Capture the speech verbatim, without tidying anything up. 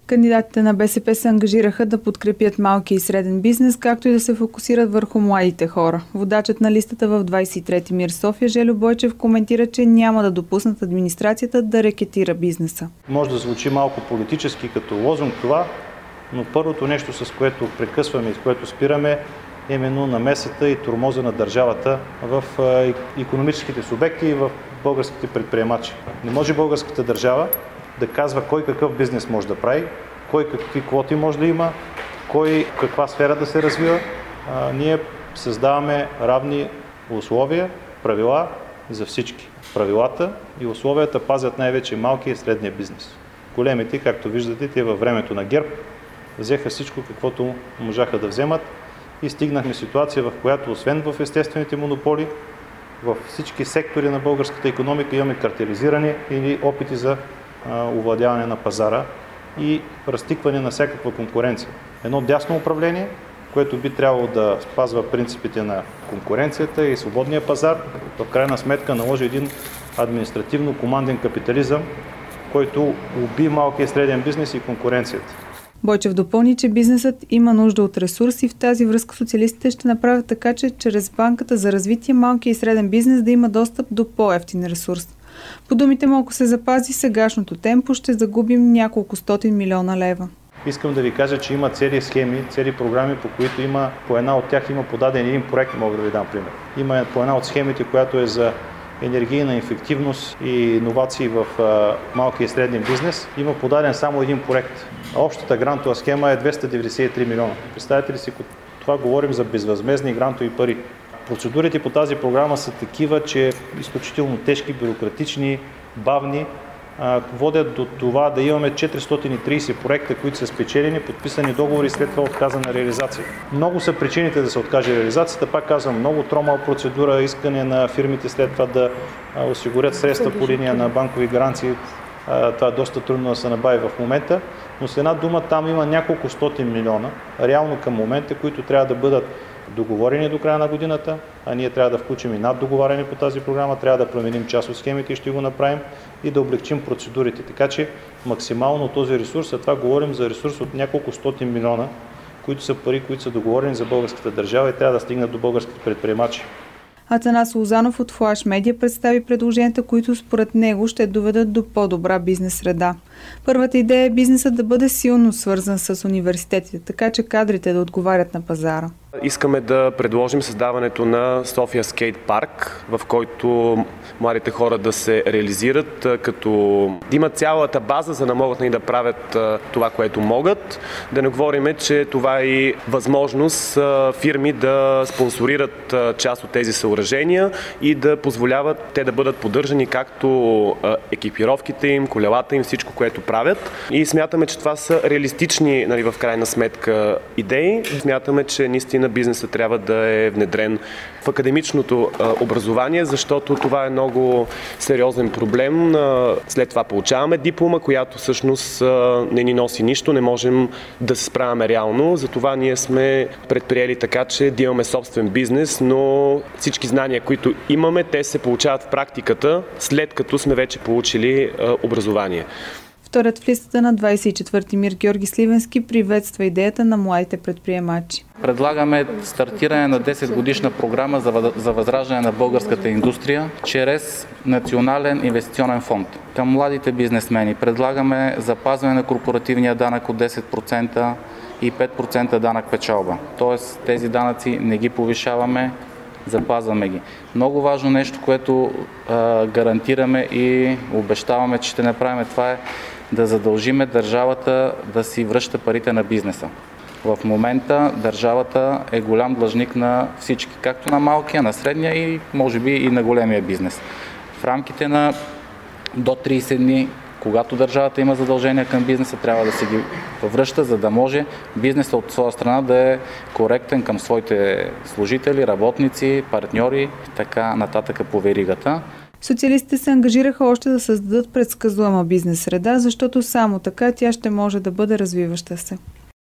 Кандидатите на БСП се ангажираха да подкрепят малки и среден бизнес, както и да се фокусират върху младите хора. Водачът на листата в двадесет и трети МИР София Жельо Бойчев коментира, че няма да допуснат администрацията да рекетира бизнеса. Може да звучи малко политически като лозунг това, но първото нещо, с което прекъсваме и с което спираме, е именно намесата и тормоза на държавата в икономическите субекти и в българските предприемачи. Не може българската държава да казва кой какъв бизнес може да прави, кой какви квоти може да има, кой каква сфера да се развива. А, ние създаваме равни условия, правила за всички. Правилата и условията пазят най-вече малкия и средния бизнес. Големите, както виждате, те във времето на ГЕРБ взеха всичко, каквото можаха да вземат и стигнахме ситуация, в която освен в естествените монополи, във всички сектори на българската икономика имаме картелизирани или опити за овладяване на пазара и разтикване на всякаква конкуренция. Едно дясно управление, което би трябвало да спазва принципите на конкуренцията и свободния пазар, в крайна сметка наложи един административно-команден капитализъм, който уби малкия и среден бизнес и конкуренцията. Бойчев допълни, че бизнесът има нужда от ресурси и в тази връзка социалистите ще направят така, че чрез Банката за развитие малкия и среден бизнес да има достъп до по-евтин ресурс. По думите му, ако се запази сегашното темпо, ще загубим няколко стотин милиона лева. Искам да ви кажа, че има цели схеми, цели програми, по които има, по една от тях има подаден един проект, мога да ви дам пример. Има по една от схемите, която е за енергийна ефективност и иновации в а, малки и среден бизнес. Има подаден само един проект. Общата грантова схема е двеста деветдесет и три милиона. Представете ли си, това говорим за безвъзмездни грантови пари. Процедурите по тази програма са такива, че изключително тежки, бюрократични, бавни, водят до това да имаме четиристотин и тридесет проекта, които са спечелени, подписани договори и след това отказана реализация. Много са причините да се откаже реализацията. Пак казвам, много тромава процедура, искане на фирмите след това да осигурят средства по линия на банкови гаранции. Това е доста трудно да се набави в момента, но с една дума там има няколко стотин милиона, реално към момента, които трябва да бъдат договорени до края на годината, а ние трябва да включим и наддоговаряне по тази програма, трябва да променим част от схемите и ще го направим и да облегчим процедурите. Така че максимално този ресурс, а това говорим за ресурс от няколко стотин милиона, които са пари, които са договорени за българската държава и трябва да стигнат до българските предприемачи. Атанас Лозанов от Флаш Медиа представи предложенията, които според него ще доведат до по-добра бизнес среда. Първата идея е бизнесът да бъде силно свързан с университетите, така че кадрите да отговарят на пазара. Искаме да предложим създаването на София Скейт парк, в който младите хора да се реализират, като да имат цялата база, за да могат да правят това, което могат. Да не говорим, че това е и възможност фирми да спонсорират част от тези съоръжения и да позволяват те да бъдат поддържани както екипировките им, колелата им, всичко, което правят. И смятаме, че това са реалистични, нали, в крайна сметка идеи. Смятаме, че наистина бизнеса трябва да е внедрен в академичното а, образование, защото това е много сериозен проблем. А, след това получаваме диплома, която всъщност а, не ни носи нищо, не можем да се справяме реално. Затова ние сме предприели така, че да имаме собствен бизнес, но всички знания, които имаме, те се получават в практиката, след като сме вече получили а, образование. Вторият в листата на двадесет и четвърти МИР Георги Сливенски приветства идеята на младите предприемачи. Предлагаме стартиране на десет годишна програма за възраждане на българската индустрия чрез Национален инвестиционен фонд. Към младите бизнесмени предлагаме запазване на корпоративния данък от десет процента и пет процента данък печалба. Тоест тези данъци не ги повишаваме, запазваме ги. Много важно нещо, което а, гарантираме и обещаваме, че ще направим, това е да задължиме държавата да си връща парите на бизнеса. В момента държавата е голям длъжник на всички, както на малкия, на средния и може би и на големия бизнес. В рамките на до тридесет дни, когато държавата има задължения към бизнеса, трябва да се ги връща, за да може бизнесът от своя страна да е коректен към своите служители, работници, партньори, така нататък по веригата. Социалистите се ангажираха още да създадат предсказуема бизнес среда, защото само така тя ще може да бъде развиваща се.